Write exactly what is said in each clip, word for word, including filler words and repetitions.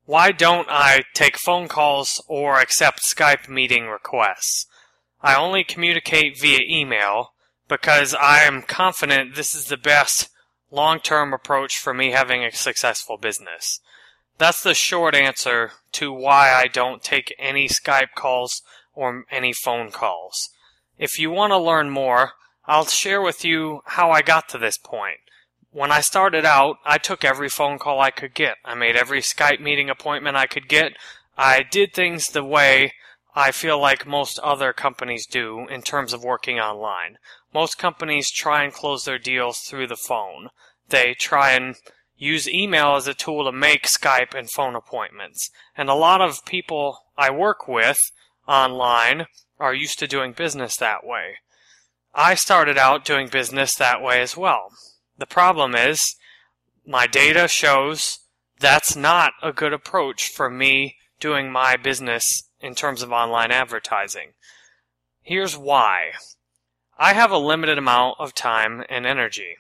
Why don't I take phone calls or accept Skype meeting requests? I only communicate via email because I am confident this is the best long-term approach for me having a successful business. That's the short answer to why I don't take any Skype calls or any phone calls. If you want to learn more, I'll share with you how I got to this point. When I started out, I took every phone call I could get. I made every Skype meeting appointment I could get. I did things the way I feel like most other companies do in terms of working online. Most companies try and close their deals through the phone. They try and use email as a tool to make Skype and phone appointments. And a lot of people I work with online are used to doing business that way. I started out doing business that way as well. The problem is, my data shows that's not a good approach for me doing my business in terms of online advertising. Here's why. I have a limited amount of time and energy.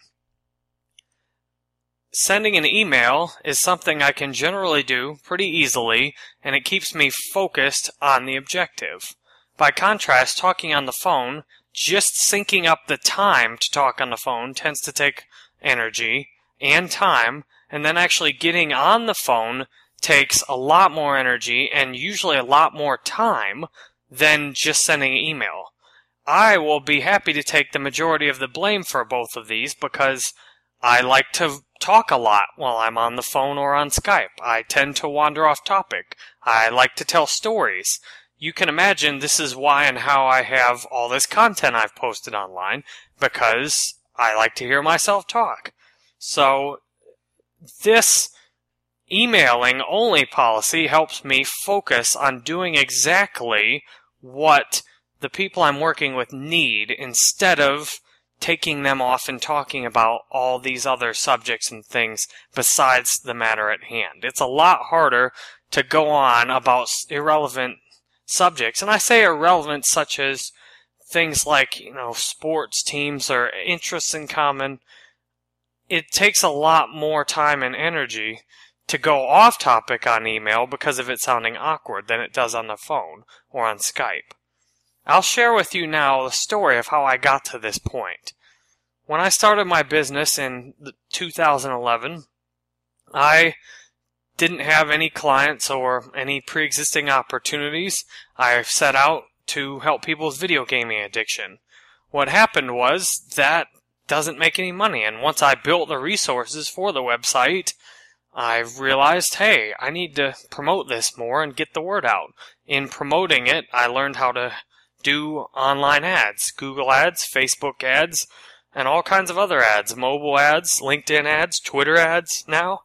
Sending an email is something I can generally do pretty easily, and it keeps me focused on the objective. By contrast, talking on the phone, just syncing up the time to talk on the phone tends to take energy and time, and then actually getting on the phone takes a lot more energy and usually a lot more time than just sending an email. I will be happy to take the majority of the blame for both of these because I like to talk a lot while I'm on the phone or on Skype. I tend to wander off topic. I like to tell stories. You can imagine this is why and how I have all this content I've posted online, because I like to hear myself talk. So this emailing only policy helps me focus on doing exactly what the people I'm working with need instead of taking them off and talking about all these other subjects and things besides the matter at hand. It's a lot harder to go on about irrelevant subjects, and I say irrelevant such as things like, you know, sports teams or interests in common. It takes a lot more time and energy to go off topic on email because of it sounding awkward than it does on the phone or on Skype. I'll share with you now the story of how I got to this point. When I started my business in two thousand eleven, I didn't have any clients or any pre-existing opportunities. I set out to help people with video gaming addiction. What happened was that doesn't make any money, and once I built the resources for the website, I realized, hey, I need to promote this more and get the word out. In promoting it, I learned how to do online ads, Google ads, Facebook ads, and all kinds of other ads, mobile ads, LinkedIn ads, Twitter ads now.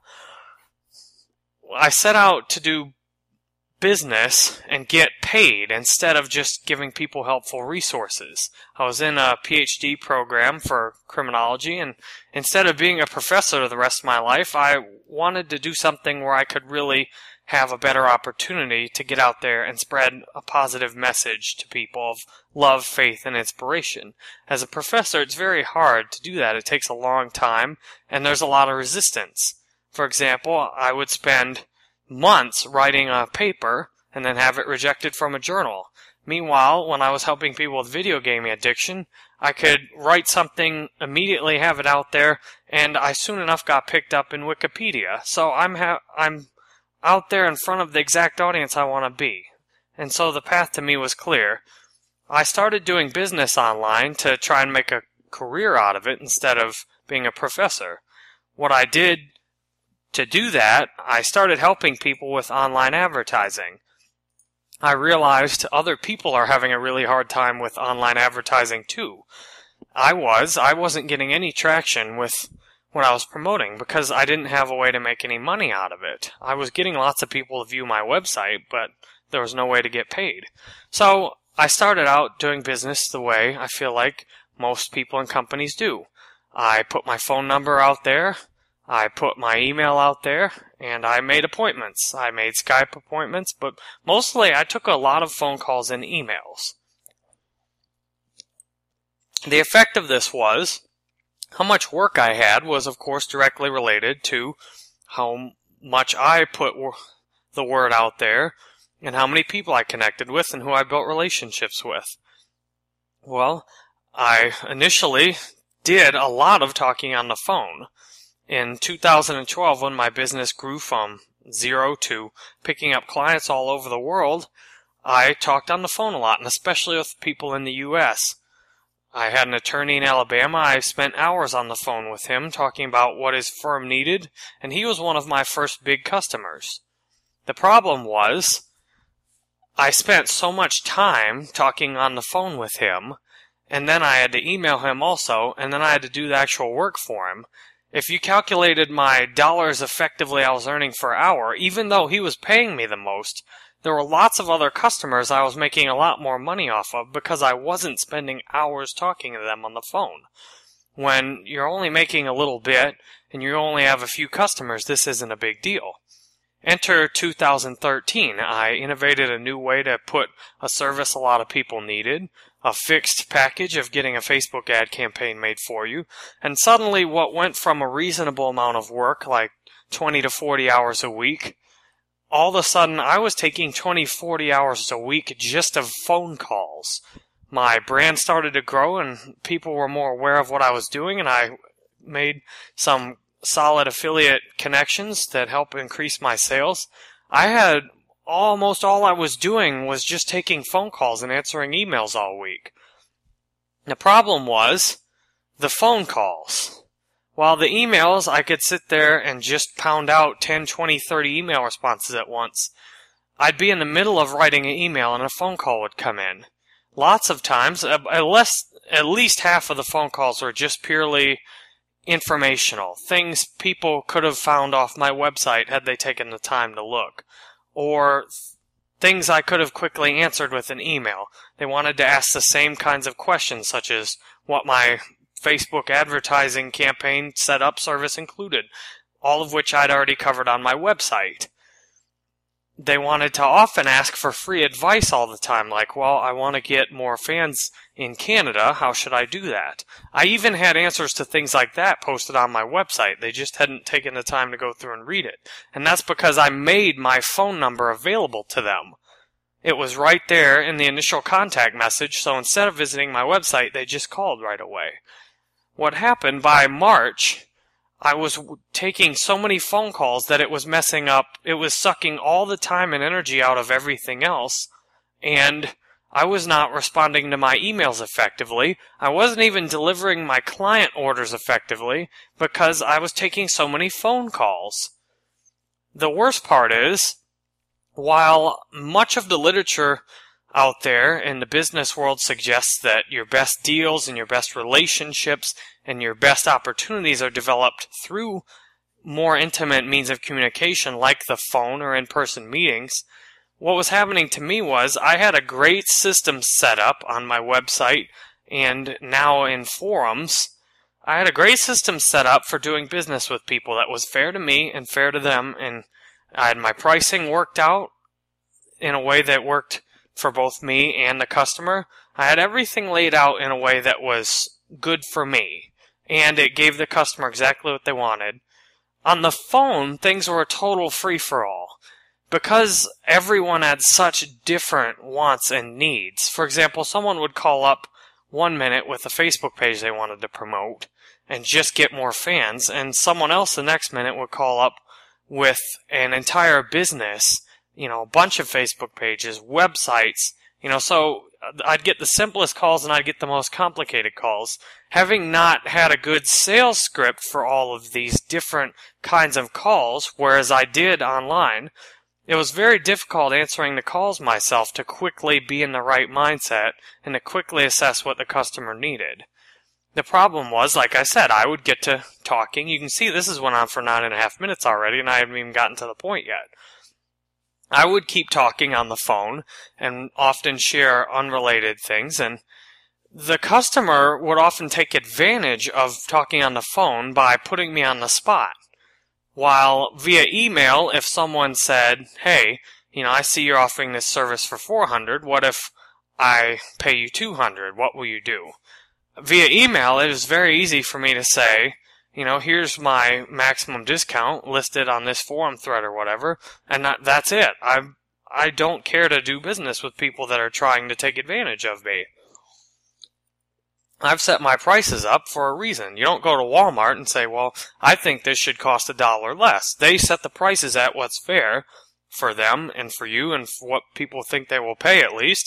I set out to do business and get paid instead of just giving people helpful resources. I was in a P H D program for criminology, and instead of being a professor the rest of my life, I wanted to do something where I could really have a better opportunity to get out there and spread a positive message to people of love, faith, and inspiration. As a professor, it's very hard to do that. It takes a long time, and there's a lot of resistance. For example, I would spend months writing a paper and then have it rejected from a journal. Meanwhile, when I was helping people with video gaming addiction, I could write something, immediately have it out there, and I soon enough got picked up in Wikipedia. So I'm ha- I'm out there in front of the exact audience I want to be. And so the path to me was clear. I started doing business online to try and make a career out of it instead of being a professor. What I did to do that, I started helping people with online advertising. I realized other people are having a really hard time with online advertising too. I was. I wasn't getting any traction with what I was promoting because I didn't have a way to make any money out of it. I was getting lots of people to view my website, but there was no way to get paid. So I started out doing business the way I feel like most people and companies do. I put my phone number out there, I put my email out there, and I made appointments. I made Skype appointments, but mostly I took a lot of phone calls and emails. The effect of this was, how much work I had was of course directly related to how much I put the word out there, and how many people I connected with and who I built relationships with. Well, I initially did a lot of talking on the phone. In two thousand twelve, when my business grew from zero to picking up clients all over the world, I talked on the phone a lot, and especially with people in the U S I had an attorney in Alabama. I spent hours on the phone with him talking about what his firm needed, and he was one of my first big customers. The problem was, I spent so much time talking on the phone with him, and then I had to email him also, and then I had to do the actual work for him. If you calculated my dollars effectively I was earning per hour, even though he was paying me the most, there were lots of other customers I was making a lot more money off of because I wasn't spending hours talking to them on the phone. When you're only making a little bit and you only have a few customers, this isn't a big deal. Enter two thousand thirteen. I innovated a new way to put a service a lot of people needed, a fixed package of getting a Facebook ad campaign made for you, and suddenly what went from a reasonable amount of work, like twenty to forty hours a week, all of a sudden I was taking twenty, forty hours a week just of phone calls. My brand started to grow and people were more aware of what I was doing, and I made some solid affiliate connections that help increase my sales. I had almost all I was doing was just taking phone calls and answering emails all week. The problem was the phone calls. While the emails, I could sit there and just pound out ten, twenty, thirty email responses at once. I'd be in the middle of writing an email and a phone call would come in. Lots of times, at least, at least half of the phone calls were just purely informational. Things people could have found off my website had they taken the time to look. Or things I could have quickly answered with an email. They wanted to ask the same kinds of questions, such as what my Facebook advertising campaign setup service included, all of which I'd already covered on my website. They wanted to often ask for free advice all the time, like, well, I want to get more fans in Canada, how should I do that? I even had answers to things like that posted on my website. They just hadn't taken the time to go through and read it. And that's because I made my phone number available to them. It was right there in the initial contact message, so instead of visiting my website, they just called right away. What happened by March, I was taking so many phone calls that it was messing up. It was sucking all the time and energy out of everything else, and I was not responding to my emails effectively. I wasn't even delivering my client orders effectively because I was taking so many phone calls. The worst part is, while much of the literature out there in the business world suggests that your best deals and your best relationships and your best opportunities are developed through more intimate means of communication like the phone or in-person meetings, what was happening to me was I had a great system set up on my website and now in forums. I had a great system set up for doing business with people that was fair to me and fair to them, and I had my pricing worked out in a way that worked for both me and the customer. I had everything laid out in a way that was good for me, and it gave the customer exactly what they wanted. On the phone, things were a total free-for-all. Because everyone had such different wants and needs. For example, someone would call up one minute with a Facebook page they wanted to promote and just get more fans, and someone else the next minute would call up with an entire business, you know, a bunch of Facebook pages, websites, you know, so I'd get the simplest calls and I'd get the most complicated calls. Having not had a good sales script for all of these different kinds of calls, whereas I did online, it was very difficult answering the calls myself to quickly be in the right mindset and to quickly assess what the customer needed. The problem was, like I said, I would get to talking. You can see this has went on for nine and a half minutes already, and I haven't even gotten to the point yet. I would keep talking on the phone and often share unrelated things, and the customer would often take advantage of talking on the phone by putting me on the spot. While via email, if someone said, hey, you know, I see you're offering this service for four hundred dollars, what if I pay you two hundred dollars? What will you do? Via email, it is very easy for me to say, You know, here's my maximum discount listed on this forum thread or whatever, and that, that's it. I I don't care to do business with people that are trying to take advantage of me. I've set my prices up for a reason. You don't go to Walmart and say, well, I think this should cost a dollar less. They set the prices at what's fair for them and for you and for what people think they will pay at least.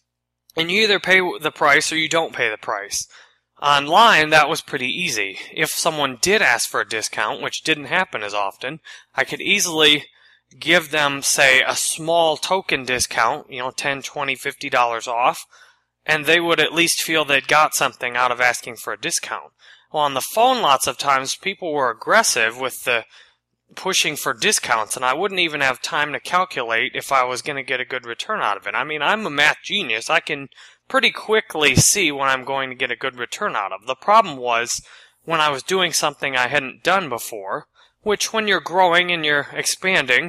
And you either pay the price or you don't pay the price. Online, that was pretty easy. If someone did ask for a discount, which didn't happen as often, I could easily give them, say, a small token discount, you know, ten, twenty, fifty dollars off, and they would at least feel they'd got something out of asking for a discount. Well, on the phone, lots of times, people were aggressive with the pushing for discounts, and I wouldn't even have time to calculate if I was going to get a good return out of it. I mean, I'm a math genius. I can pretty quickly see when I'm going to get a good return out of. The problem was when I was doing something I hadn't done before, which when you're growing and you're expanding,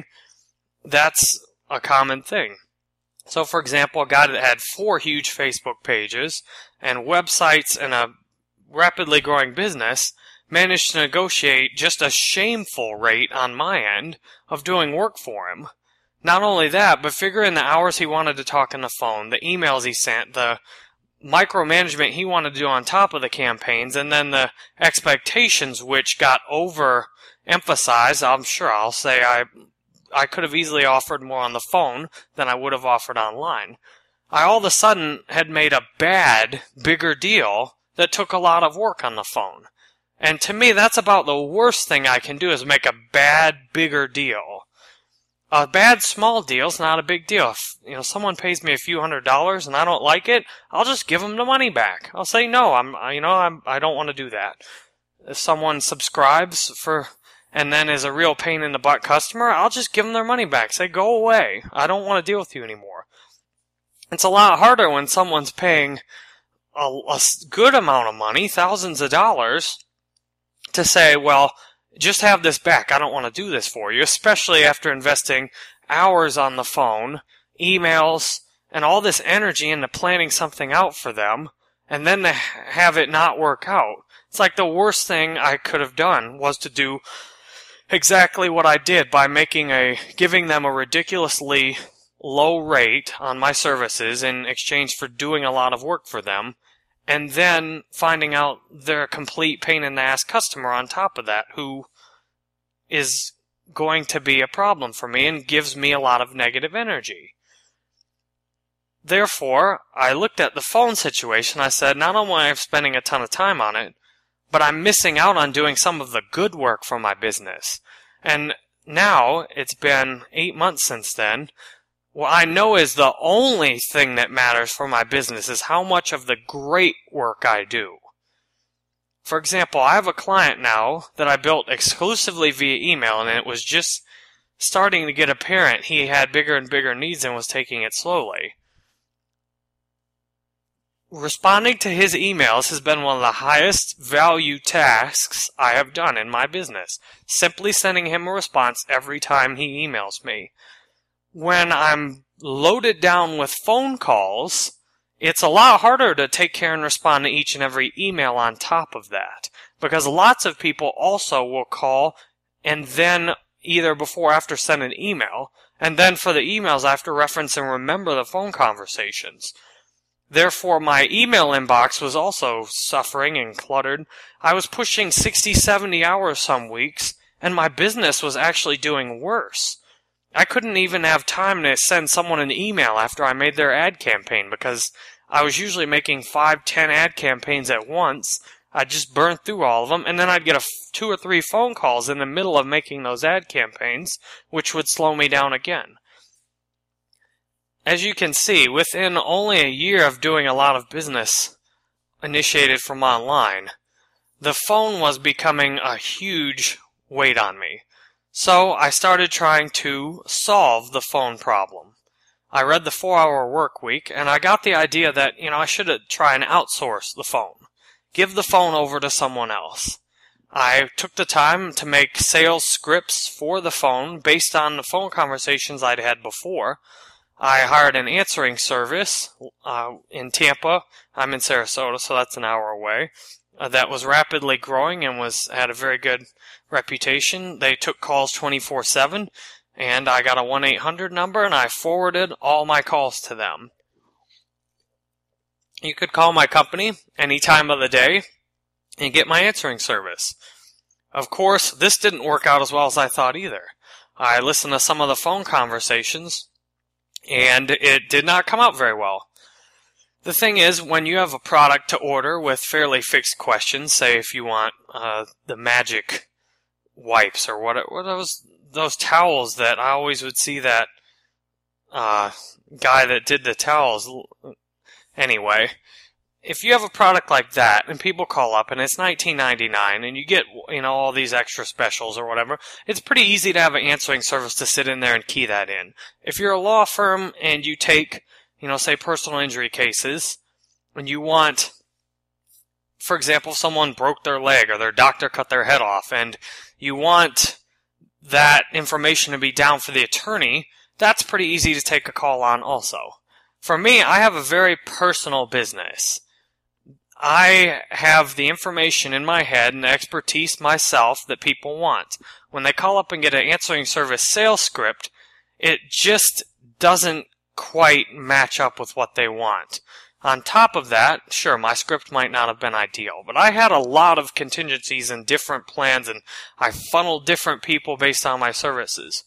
that's a common thing. So, for example, a guy that had four huge Facebook pages and websites and a rapidly growing business managed to negotiate just a shameful rate on my end of doing work for him. Not only that, but figure in the hours he wanted to talk on the phone, the emails he sent, the micromanagement he wanted to do on top of the campaigns, and then the expectations which got overemphasized. I'm sure I'll say I I could have easily offered more on the phone than I would have offered online. I all of a sudden had made a bad, bigger deal that took a lot of work on the phone. And to me, that's about the worst thing I can do is make a bad, bigger deal. A bad small deal is not a big deal. If you know someone pays me a few hundred dollars and I don't like it, I'll just give them the money back. I'll say no. I'm you know I'm I don't want to do that. If someone subscribes for and then is a real pain in the butt customer, I'll just give them their money back. Say go away. I don't want to deal with you anymore. It's a lot harder when someone's paying a, a good amount of money, thousands of dollars, to say, well, just have this back. I don't want to do this for you, especially after investing hours on the phone, emails, and all this energy into planning something out for them, and then to have it not work out. It's like the worst thing I could have done was to do exactly what I did by making a, giving them a ridiculously low rate on my services in exchange for doing a lot of work for them, and then finding out they're a complete pain in the ass customer on top of that who is going to be a problem for me and gives me a lot of negative energy. Therefore, I looked at the phone situation. I said, not only am I spending a ton of time on it, but I'm missing out on doing some of the good work for my business. And now, it's been eight months since then, what I know is the only thing that matters for my business is how much of the great work I do. For example, I have a client now that I built exclusively via email, and it was just starting to get apparent he had bigger and bigger needs and was taking it slowly. Responding to his emails has been one of the highest value tasks I have done in my business. Simply sending him a response every time he emails me. When I'm loaded down with phone calls, it's a lot harder to take care and respond to each and every email on top of that. Because lots of people also will call and then either before or after send an email, and then for the emails I have to reference and remember the phone conversations. Therefore, my email inbox was also suffering and cluttered. I was pushing sixty, seventy hours some weeks, and my business was actually doing worse. I couldn't even have time to send someone an email after I made their ad campaign because I was usually making five, ten ad campaigns at once. I'd just burn through all of them, and then I'd get a f two or three phone calls in the middle of making those ad campaigns, which would slow me down again. As you can see, within only a year of doing a lot of business initiated from online, the phone was becoming a huge weight on me. So I started trying to solve the phone problem. I read the four hour Work Week, and I got the idea that, you know, I should try and outsource the phone. Give the phone over to someone else. I took the time to make sales scripts for the phone based on the phone conversations I'd had before. I hired an answering service uh, in Tampa. I'm in Sarasota, so that's an hour away. uh, that was rapidly growing and was had a very good reputation. They took calls twenty-four seven, and I got a one eight hundred number, and I forwarded all my calls to them. You could call my company any time of the day and get my answering service. Of course, this didn't work out as well as I thought either. I listened to some of the phone conversations, and it did not come out very well. The thing is, when you have a product to order with fairly fixed questions, say if you want uh, the magic wipes or what, what those those towels that I always would see that uh, guy that did the towels. Anyway, if you have a product like that and people call up and it's nineteen ninety-nine and you get, you know, all these extra specials or whatever, it's pretty easy to have an answering service to sit in there and key that in. If you're a law firm and you take, you know, say personal injury cases, and you want, for example, someone broke their leg or their doctor cut their head off, and you want that information to be down for the attorney, that's pretty easy to take a call on also. For me, I have a very personal business. I have the information in my head and the expertise myself that people want. When they call up and get an answering service sales script, it just doesn't quite match up with what they want. On top of that, sure, my script might not have been ideal, but I had a lot of contingencies and different plans, and I funneled different people based on my services.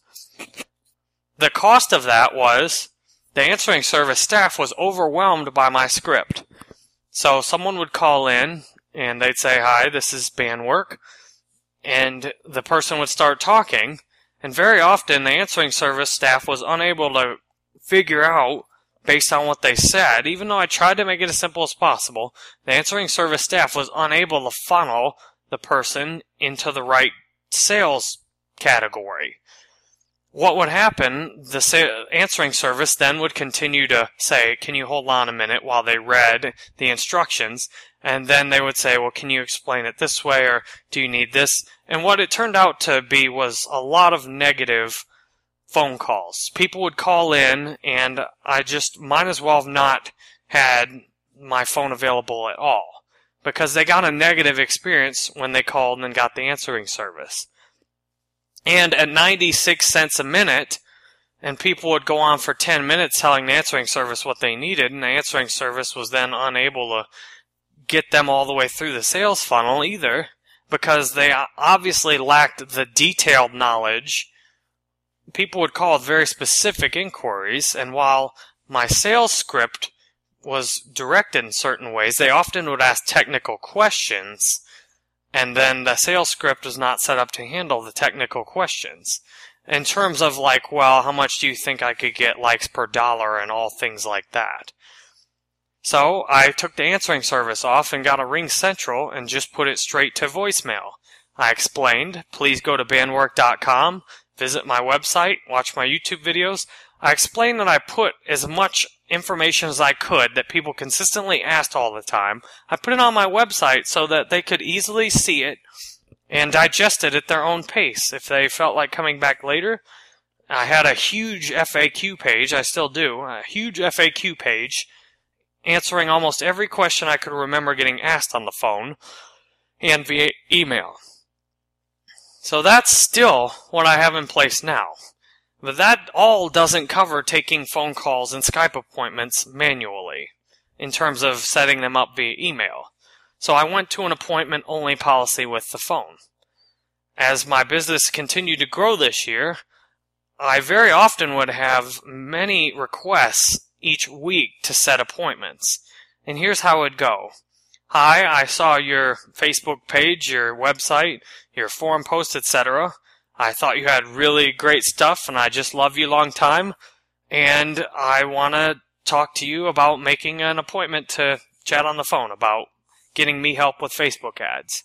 The cost of that was the answering service staff was overwhelmed by my script. So someone would call in, and they'd say, "Hi, this is Banwork," and the person would start talking, and very often the answering service staff was unable to figure out, based on what they said, even though I tried to make it as simple as possible, the answering service staff was unable to funnel the person into the right sales category. What would happen, the answering service then would continue to say, "Can you hold on a minute," while they read the instructions, and then they would say, "Well, can you explain it this way, or do you need this?" And what it turned out to be was a lot of negative phone calls. People would call in, and I just might as well have not had my phone available at all, because they got a negative experience when they called and got the answering service. And at ninety-six cents a minute, and people would go on for ten minutes telling the answering service what they needed, and the answering service was then unable to get them all the way through the sales funnel either, because they obviously lacked the detailed knowledge. People would call with very specific inquiries, and while my sales script was directed in certain ways, they often would ask technical questions, and then the sales script was not set up to handle the technical questions. In terms of like, well, how much do you think I could get likes per dollar and all things like that. So I took the answering service off and got a Ring Central and just put it straight to voicemail. I explained, please go to banwork dot com, visit my website, watch my YouTube videos. I explained that I put as much information as I could that people consistently asked all the time. I put it on my website so that they could easily see it and digest it at their own pace. If they felt like coming back later, I had a huge F A Q page, I still do, a huge F A Q page answering almost every question I could remember getting asked on the phone and via email. So that's still what I have in place now. But that all doesn't cover taking phone calls and Skype appointments manually in terms of setting them up via email. So I went to an appointment-only policy with the phone. As my business continued to grow this year, I very often would have many requests each week to set appointments. And here's how it would go. Hi, I saw your Facebook page, your website, your forum post, et cetera. I thought you had really great stuff, and I just love you long time, and I want to talk to you about making an appointment to chat on the phone about getting me help with Facebook ads.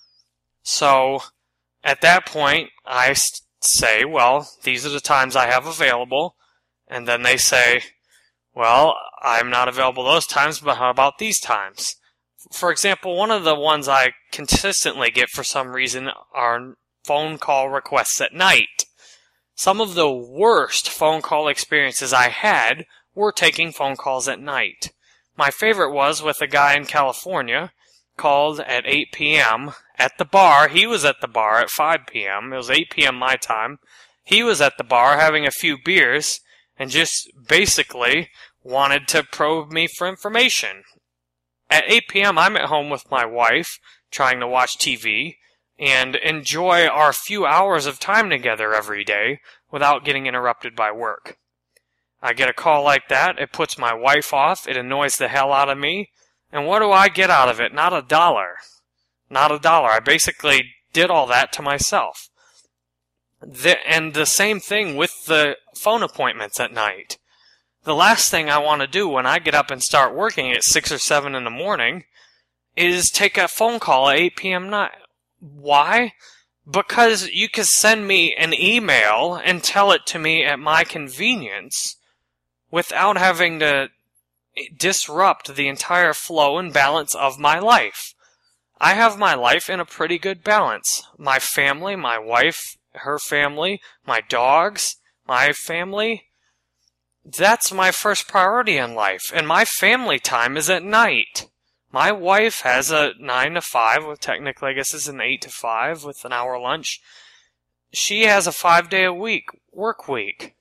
So at that point, I say, well, these are the times I have available, and then they say, well, I'm not available those times, but how about these times? For example, one of the ones I consistently get for some reason are phone call requests at night. Some of the worst phone call experiences I had were taking phone calls at night. My favorite was with a guy in California called at eight p m at the bar. He was at the bar at five p m It was eight p m my time. He was at the bar having a few beers and just basically wanted to probe me for information. At eight p m I'm at home with my wife trying to watch T V and enjoy our few hours of time together every day without getting interrupted by work. I get a call like that, it puts my wife off, it annoys the hell out of me, and what do I get out of it? Not a dollar. Not a dollar. I basically did all that to myself. The, and the same thing with the phone appointments at night. The last thing I want to do when I get up and start working at six or seven in the morning is take a phone call at eight p m night. Why? Because you can send me an email and tell it to me at my convenience without having to disrupt the entire flow and balance of my life. I have my life in a pretty good balance. My family, my wife, her family, my dogs, my family. That's my first priority in life, and my family time is at night. My wife has a nine to five, well, technically I guess it's an eight to five with an hour lunch. She has a five day a week work week.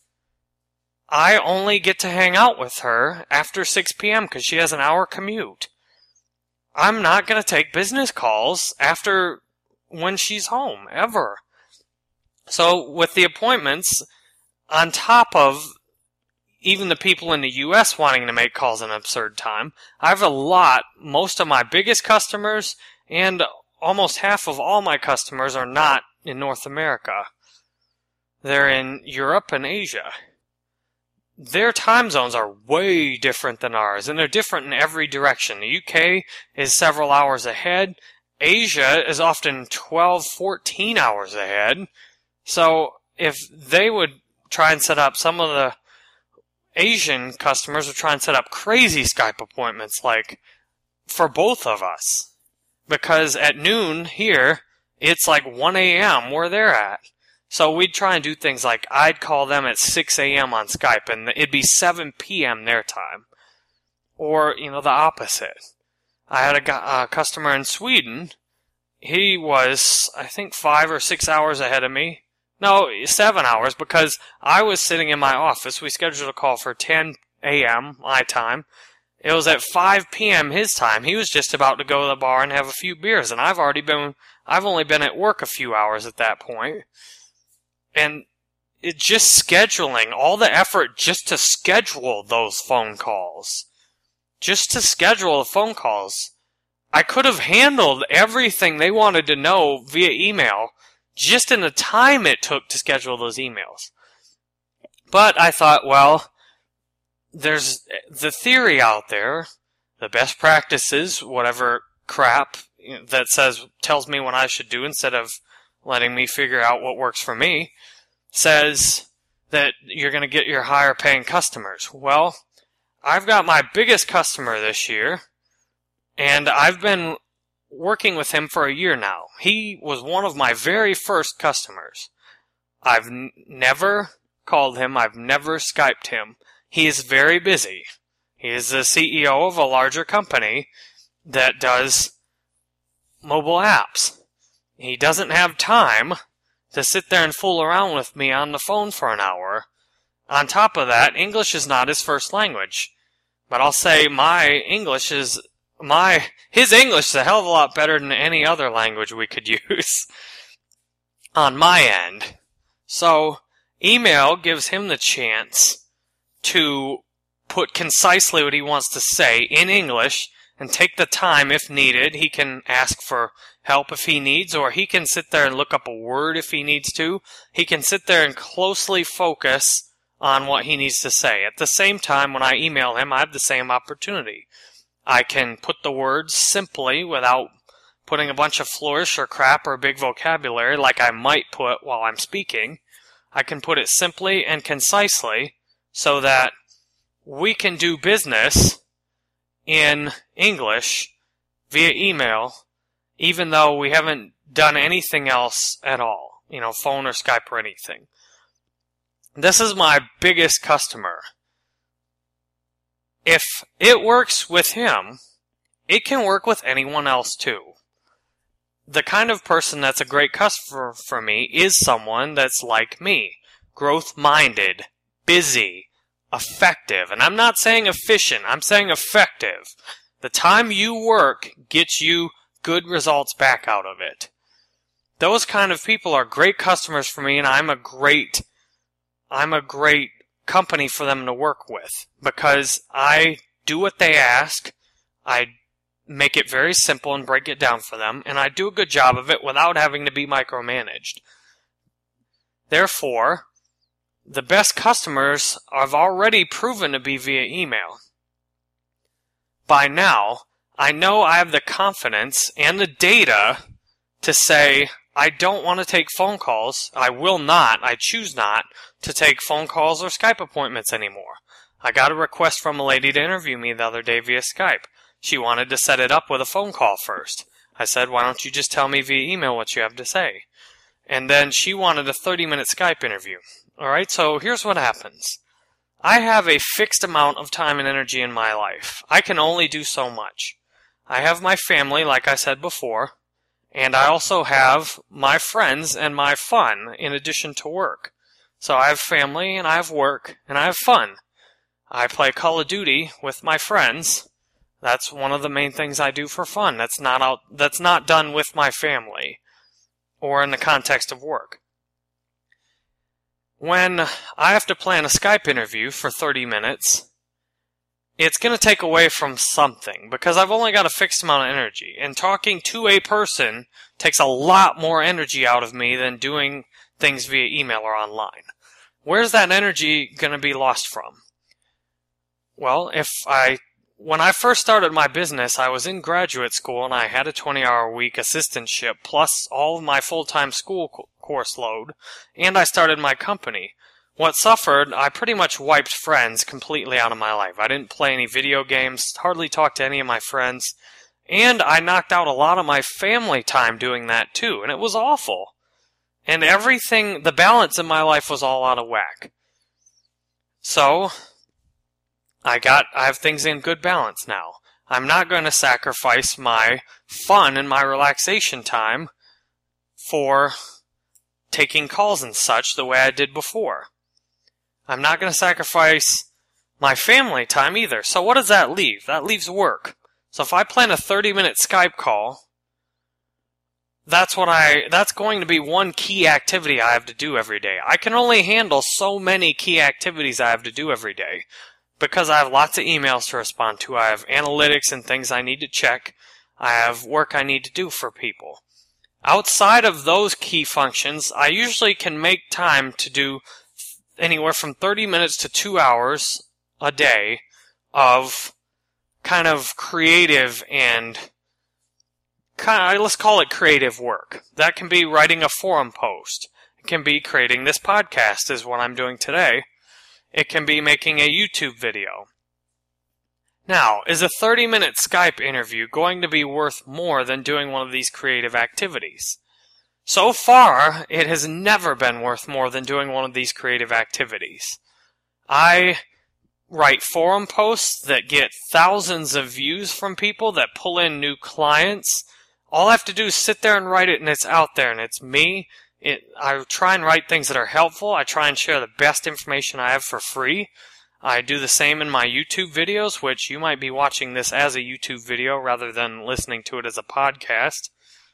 I only get to hang out with her after six p m because she has an hour commute. I'm not going to take business calls after when she's home, ever. So with the appointments, on top of even the people in the U S wanting to make calls an absurd time, I have a lot, most of my biggest customers and almost half of all my customers are not in North America. They're in Europe and Asia. Their time zones are way different than ours, and they're different in every direction. The U K is several hours ahead. Asia is often twelve, fourteen hours ahead. So if they would try and set up, some of the Asian customers would try and set up crazy Skype appointments, like for both of us. Because at noon here, it's like one a m where they're at. So we'd try and do things like I'd call them at six a m on Skype, and it'd be seven p m their time. Or, you know, the opposite. I had a, guy, a customer in Sweden. He was, I think, five or six hours ahead of me. No, seven hours, because I was sitting in my office. We scheduled a call for ten a m my time. It was at five p m his time. He was just about to go to the bar and have a few beers, and I've already been, I've only been at work a few hours at that point. And it just scheduling, all the effort just to schedule those phone calls. Just to schedule the phone calls. I could have handled everything they wanted to know via email just in the time it took to schedule those emails. But I thought, well, there's the theory out there, the best practices, whatever crap that says, tells me what I should do instead of letting me figure out what works for me, says that you're going to get your higher paying customers. Well, I've got my biggest customer this year, and I've been working with him for a year now. He was one of my very first customers. I've n- never called him. I've never Skyped him. He is very busy. He is the C E O of a larger company that does mobile apps. He doesn't have time to sit there and fool around with me on the phone for an hour. On top of that, English is not his first language. But I'll say my English is My, his English is a hell of a lot better than any other language we could use on my end. So, email gives him the chance to put concisely what he wants to say in English and take the time if needed. He can ask for help if he needs, or he can sit there and look up a word if he needs to. He can sit there and closely focus on what he needs to say. At the same time, when I email him, I have the same opportunity. I can put the words simply without putting a bunch of flourish or crap or big vocabulary like I might put while I'm speaking. I can put it simply and concisely so that we can do business in English via email, even though we haven't done anything else at all, you know, phone or Skype or anything. This is my biggest customer. If it works with him, it can work with anyone else too. The kind of person that's a great customer for me is someone that's like me. Growth-minded, busy, effective. And I'm not saying efficient, I'm saying effective. The time you work gets you good results back out of it. Those kind of people are great customers for me, and I'm a great I'm a great company for them to work with because I do what they ask. I make it very simple and break it down for them, and I do a good job of it without having to be micromanaged. Therefore, the best customers have already proven to be via email. By now, I know I have the confidence and the data to say, I don't want to take phone calls. I will not, I choose not, to take phone calls or Skype appointments anymore. I got a request from a lady to interview me the other day via Skype. She wanted to set it up with a phone call first. I said, why don't you just tell me via email what you have to say? And then she wanted a thirty-minute Skype interview. Alright, so here's what happens. I have a fixed amount of time and energy in my life. I can only do so much. I have my family, like I said before, and I also have my friends and my fun in addition to work. So I have family, and I have work, and I have fun. I play Call of Duty with my friends. That's one of the main things I do for fun. That's not out, that's not done with my family or in the context of work. When I have to plan a Skype interview for thirty minutes, it's going to take away from something because I've only got a fixed amount of energy. And talking to a person takes a lot more energy out of me than doing things via email or online. Where's that energy going to be lost from? Well, if I When I first started my business, I was in graduate school and I had a twenty-hour week assistantship plus all of my full-time school co- course load, and I started my company. What suffered, I pretty much wiped friends completely out of my life. I didn't play any video games, hardly talked to any of my friends, and I knocked out a lot of my family time doing that too, and it was awful. And everything, the balance in my life was all out of whack. So I got, I have things in good balance now. I'm not going to sacrifice my fun and my relaxation time for taking calls and such the way I did before. I'm not going to sacrifice my family time either. So what does that leave? That leaves work. So if I plan a thirty-minute Skype call, that's what I, that's going to be one key activity I have to do every day. I can only handle so many key activities I have to do every day. Because I have lots of emails to respond to, I have analytics and things I need to check, I have work I need to do for people. Outside of those key functions, I usually can make time to do anywhere from thirty minutes to two hours a day of kind of creative and, kind of, let's call it creative work. That can be writing a forum post. It can be creating this podcast, is what I'm doing today. It can be making a YouTube video. Now, is a thirty-minute Skype interview going to be worth more than doing one of these creative activities? So far, it has never been worth more than doing one of these creative activities. I write forum posts that get thousands of views from people that pull in new clients. All I have to do is sit there and write it, and it's out there, and it's me. It, I try and write things that are helpful. I try and share the best information I have for free. I do the same in my YouTube videos, which you might be watching this as a YouTube video rather than listening to it as a podcast.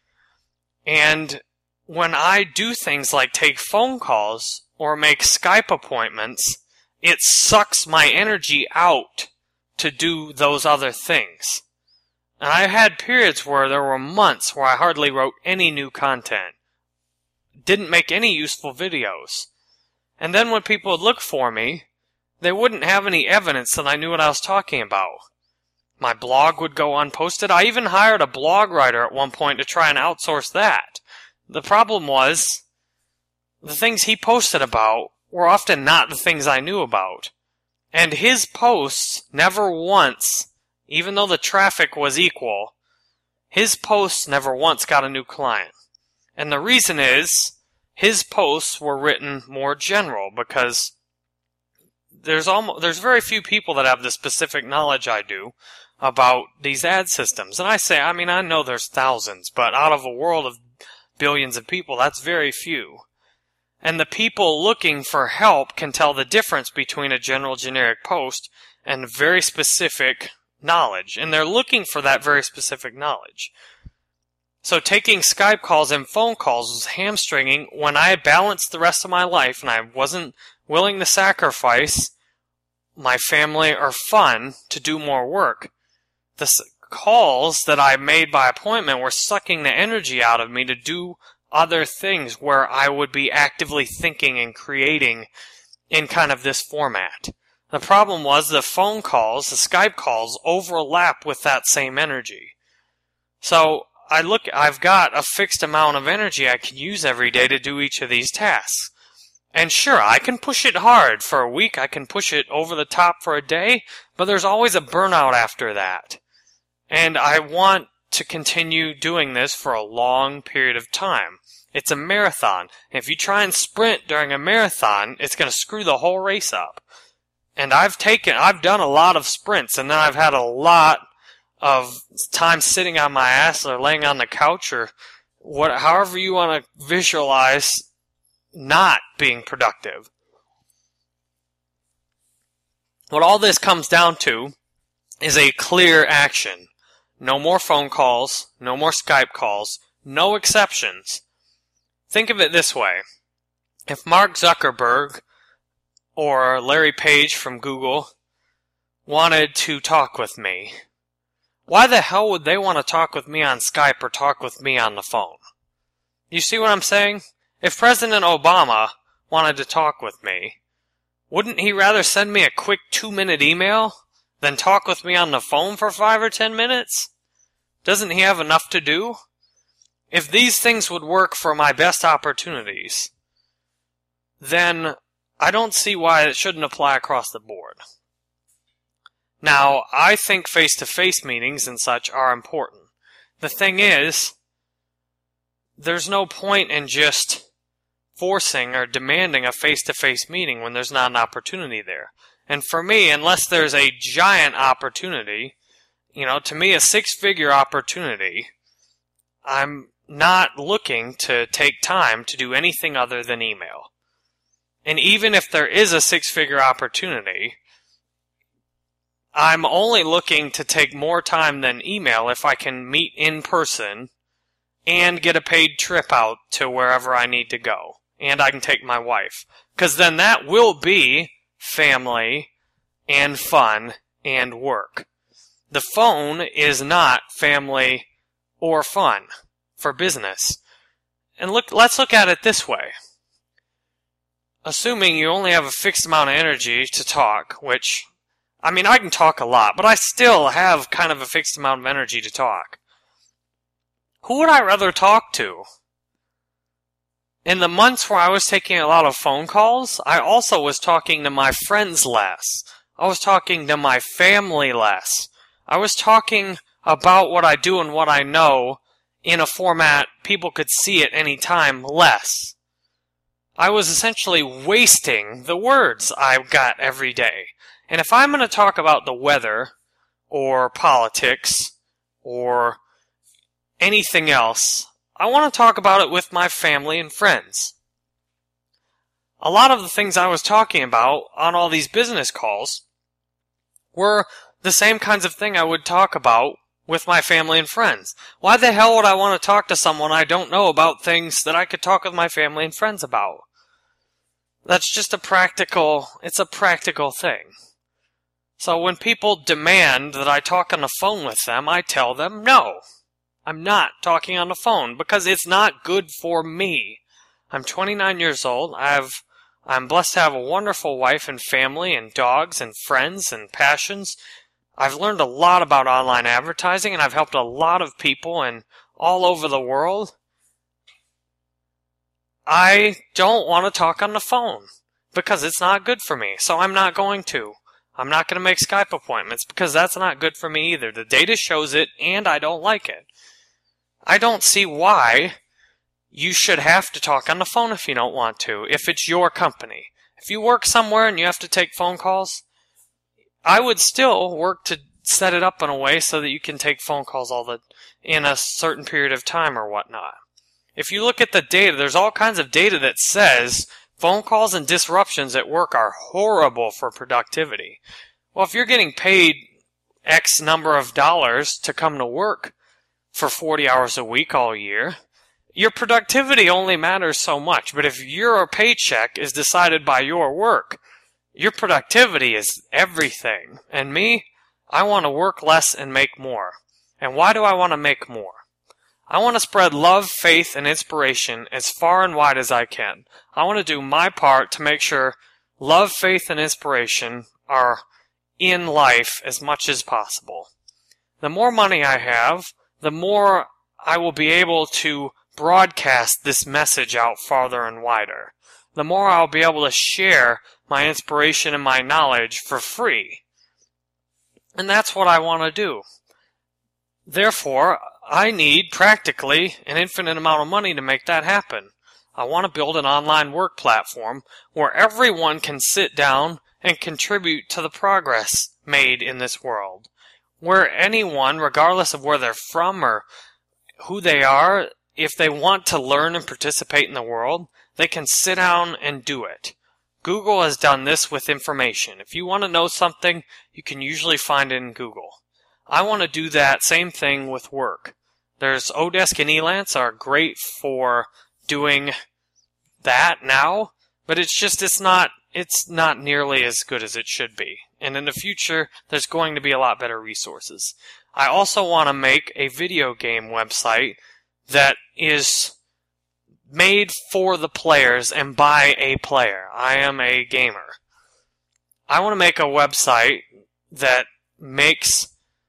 And when I do things like take phone calls or make Skype appointments, it sucks my energy out to do those other things. And I had periods where there were months where I hardly wrote any new content. Didn't make any useful videos. And then when people would look for me, they wouldn't have any evidence that I knew what I was talking about. My blog would go unposted. I even hired a blog writer at one point to try and outsource that. The problem was, the things he posted about were often not the things I knew about. And his posts never once, even though the traffic was equal, his posts never once got a new client. And the reason is, his posts were written more general, because there's almost, there's very few people that have the specific knowledge I do about these ad systems. And I say, I mean, I know there's thousands, but out of a world of billions of people, that's very few. And the people looking for help can tell the difference between a general generic post and very specific knowledge. And they're looking for that very specific knowledge. So taking Skype calls and phone calls was hamstringing when I balanced the rest of my life and I wasn't willing to sacrifice my family or fun to do more work. The calls that I made by appointment were sucking the energy out of me to do other things where I would be actively thinking and creating in kind of this format. The problem was the phone calls, the Skype calls, overlap with that same energy. So I look, I've got a fixed amount of energy I can use every day to do each of these tasks. And sure, I can push it hard for a week, I can push it over the top for a day, but there's always a burnout after that. And I want to continue doing this for a long period of time. It's a marathon. If you try and sprint during a marathon, it's going to screw the whole race up. And I've taken, I've done a lot of sprints, and then I've had a lot of time sitting on my ass or laying on the couch or what, however you want to visualize not being productive. What all this comes down to is a clear action. No more phone calls, no more Skype calls, no exceptions. Think of it this way. If Mark Zuckerberg or Larry Page from Google wanted to talk with me, why the hell would they want to talk with me on Skype or talk with me on the phone? You see what I'm saying? If President Obama wanted to talk with me, wouldn't he rather send me a quick two-minute email than talk with me on the phone for five or ten minutes? Doesn't he have enough to do? If these things would work for my best opportunities, then I don't see why it shouldn't apply across the board. Now, I think face-to-face meetings and such are important. The thing is, there's no point in just forcing or demanding a face-to-face meeting when there's not an opportunity there. And for me, unless there's a giant opportunity, you know, to me a six-figure opportunity, I'm not looking to take time to do anything other than email. And even if there is a six-figure opportunity, I'm only looking to take more time than email if I can meet in person and get a paid trip out to wherever I need to go. And I can take my wife. Because then that will be family and fun and work. The phone is not family or fun for business. And look, let's look at it this way. Assuming you only have a fixed amount of energy to talk, which, I mean, I can talk a lot, but I still have kind of a fixed amount of energy to talk. Who would I rather talk to? In the months where I was taking a lot of phone calls, I also was talking to my friends less. I was talking to my family less. I was talking about what I do and what I know in a format people could see at any time less. I was essentially wasting the words I got every day. And if I'm going to talk about the weather or politics or anything else, I want to talk about it with my family and friends. A lot of the things I was talking about on all these business calls were the same kinds of thing I would talk about with my family and friends. Why the hell would I want to talk to someone I don't know about things that I could talk with my family and friends about? That's just a practical, it's a practical thing. So when people demand that I talk on the phone with them, I tell them, no, I'm not talking on the phone because it's not good for me. I'm twenty-nine years old. I've, I'm blessed to have a wonderful wife and family and dogs and friends and passions. I've learned a lot about online advertising, and I've helped a lot of people and all over the world. I don't want to talk on the phone because it's not good for me, so I'm not going to. I'm not going to make Skype appointments because that's not good for me either. The data shows it, and I don't like it. I don't see why you should have to talk on the phone if you don't want to, if it's your company. If you work somewhere and you have to take phone calls, I would still work to set it up in a way so that you can take phone calls all the in a certain period of time or whatnot. If you look at the data, there's all kinds of data that says phone calls and disruptions at work are horrible for productivity. Well, if you're getting paid X number of dollars to come to work for forty hours a week all year, your productivity only matters so much. But if your paycheck is decided by your work, your productivity is everything. And me, I want to work less and make more. And why do I want to make more? I want to spread love, faith, and inspiration as far and wide as I can. I want to do my part to make sure love, faith, and inspiration are in life as much as possible. The more money I have, the more I will be able to broadcast this message out farther and wider. The more I'll be able to share my inspiration and my knowledge for free. And that's what I want to do. Therefore, I need practically an infinite amount of money to make that happen. I want to build an online work platform where everyone can sit down and contribute to the progress made in this world. Where anyone, regardless of where they're from or who they are, if they want to learn and participate in the world, they can sit down and do it. Google has done this with information. If you want to know something, you can usually find it in Google. I want to do that same thing with work. There's Odesk and Elance are great for doing that now, but it's just it's not it's not nearly as good as it should be. And in the future, there's going to be a lot better resources. I also want to make a video game website that is made for the players and by a player. I am a gamer. I want to make a website that makes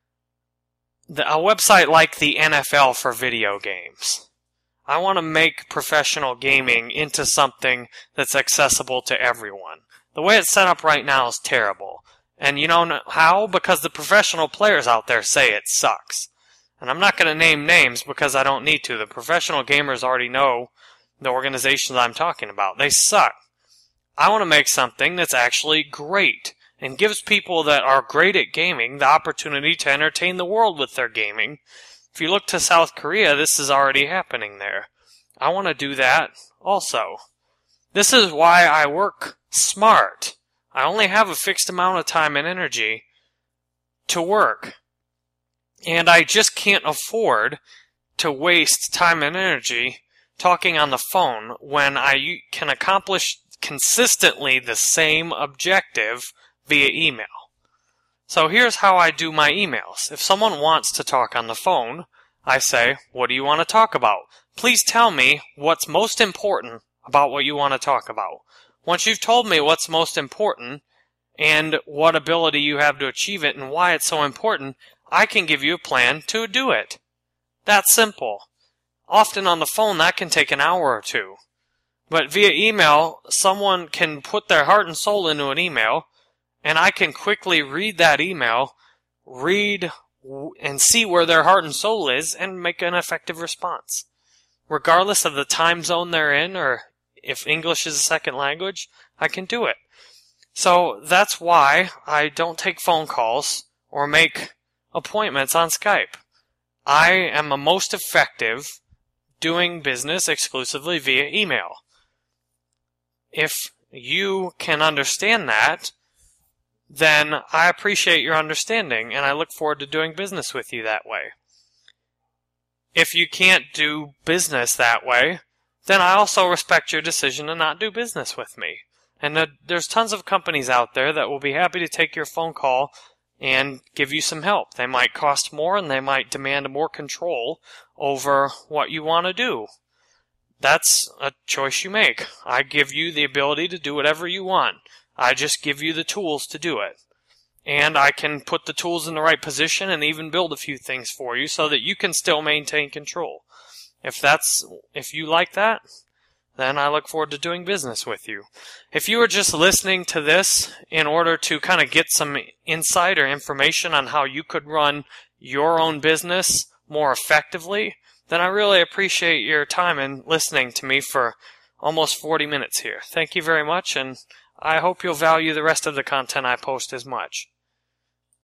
the, a website like the N F L for video games. I want to make professional gaming into something that's accessible to everyone. The way it's set up right now is terrible. And you know how? Because the professional players out there say it sucks. And I'm not going to name names because I don't need to. The professional gamers already know the organizations I'm talking about. They suck. I want to make something that's actually great and gives people that are great at gaming the opportunity to entertain the world with their gaming. If you look to South Korea, this is already happening there. I want to do that also. This is why I work smart. I only have a fixed amount of time and energy to work. And I just can't afford to waste time and energy talking on the phone when I can accomplish consistently the same objective via email. So here's how I do my emails. If someone wants to talk on the phone, I say, what do you want to talk about? Please tell me what's most important about what you want to talk about. Once you've told me what's most important and what ability you have to achieve it and why it's so important, I can give you a plan to do it. That's simple. Often on the phone, that can take an hour or two. But via email, someone can put their heart and soul into an email, and I can quickly read that email, read and see where their heart and soul is, and make an effective response. Regardless of the time zone they're in, or if English is a second language, I can do it. So that's why I don't take phone calls or make appointments on Skype. I am the most effective doing business exclusively via email. If you can understand that, then I appreciate your understanding, and I look forward to doing business with you that way. If you can't do business that way, then I also respect your decision to not do business with me. And uh, there's tons of companies out there that will be happy to take your phone call and give you some help. They might cost more, and they might demand more control over what you want to do. That's a choice you make. I give you the ability to do whatever you want. I just give you the tools to do it. And I can put the tools in the right position and even build a few things for you so that you can still maintain control. If that's, if you like that, then I look forward to doing business with you. If you are just listening to this in order to kind of get some insight or information on how you could run your own business more effectively, then I really appreciate your time in listening to me for almost forty minutes here. Thank you very much, and I hope you'll value the rest of the content I post as much.